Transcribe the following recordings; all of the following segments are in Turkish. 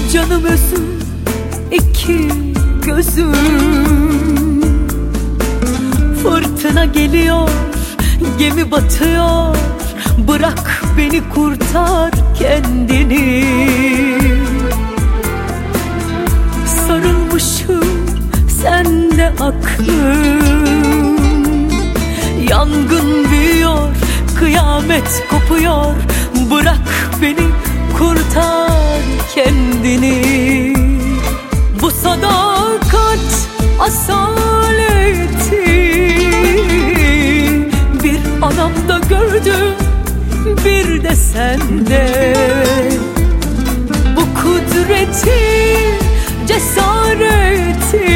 Canım özüm, iki gözüm. Fırtına geliyor, gemi batıyor. Bırak beni, kurtar kendini. Sarılmışım sende aklım. Yangın büyüyor, kıyamet kopuyor. Bırak beni, kurtar kendini. Bu sadakat asaleti bir anamda gördüm, bir de sende. Bu kudreti, cesareti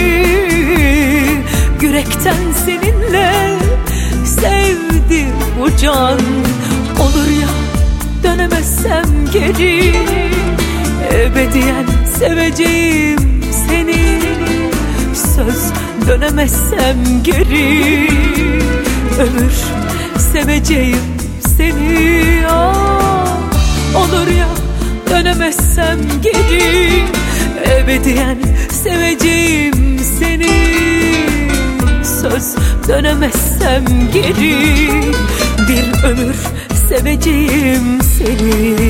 yürekten seninle sevdi bu can. Olur ya dönemezsem geri, ebediyen seveceğim seni. Söz dönemezsem geri, ömür seveceğim seni. Olur ya dönemezsem geri, ebediyen seveceğim seni. Söz dönemezsem geri, bir ömür seveceğim seni.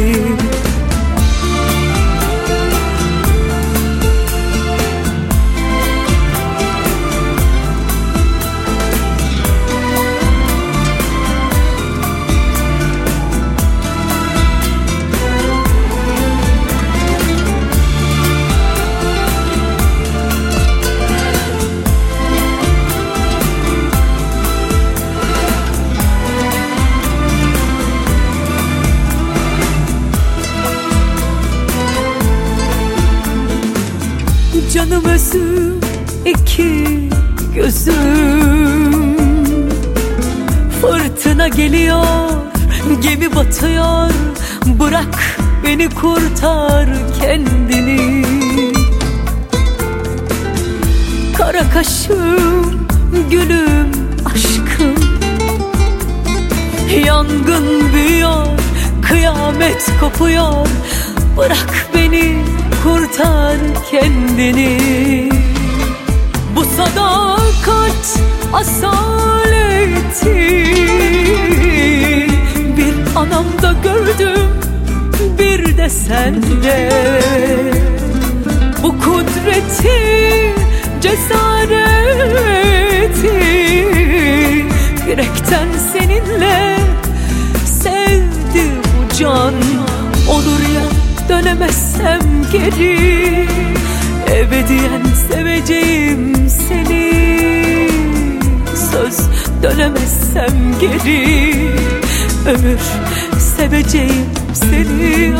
Canım özüm, iki gözüm. Fırtına geliyor, gemi batıyor. Bırak beni, kurtar kendini. Kara kaşım, gülüm, aşkım. Yangın büyüyor, kıyamet kopuyor. Bırak beni, kurtar kendini. Bu sadakat asaleti bir anamda gördüm, bir de sende. Bu kudreti, cesareti yürekten seninle sevdi bu can. Olur ya dönemezsem geri, ebediyen seveceğim seni. Söz dönemezsem geri, ömür seveceğim seni.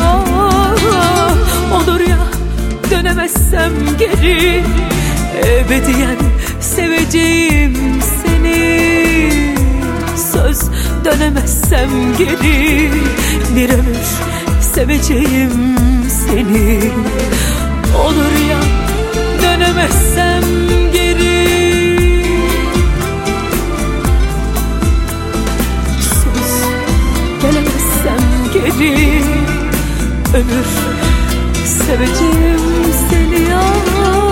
Olur ya dönemezsem geri, ebediyen seveceğim seni. Söz dönemezsem geri, bir ömür seveceğim seni. Olur ya dönemezsem geri, söz gelemezsem geri, ömür seveceğim seni.